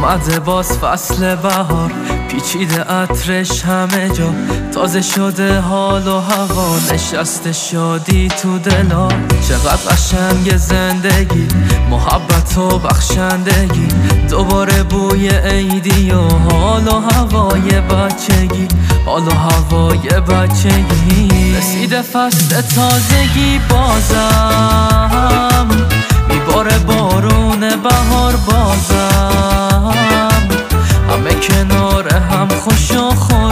اومده باز فصل بهار، پیچیده عطرش همه جا، تازه شده حال و هوا، نشسته شادی تو دلا. چقدر قشنگ زندگی، محبت و بخشندگی، دوباره بوی عیدی و حال و هوای بچگی، حال و هوای بچگی. رسیده فصل تازگی، بازم میباره بارون بهار، بازم همه کنار هم خوش و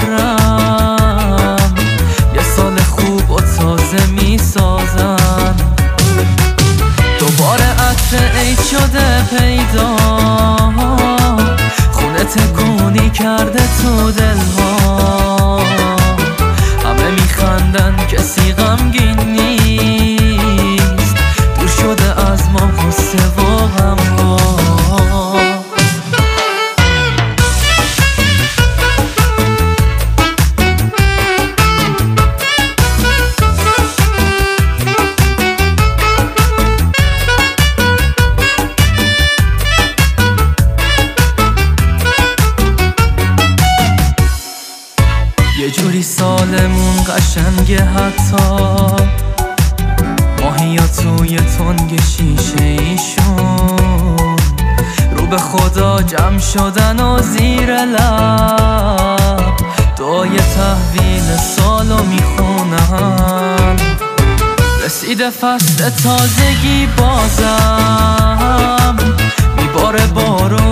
خورم، یه سال خوب و تازه میسازن. دوباره عطر عید شده پیدا، خونه تکونی کرده تو دلها، همه میخندن کسی غمگین نیست، دور شده از ما غصه و غمها. یه جوری سالمون قشنگه، حتی ماهیا توی تنگ شیشه ایشون رو به خدا جمع شدن و زیر لب دعای تحویل سالو میخونن. رسیده فصل تازگی، بازم میباره بارون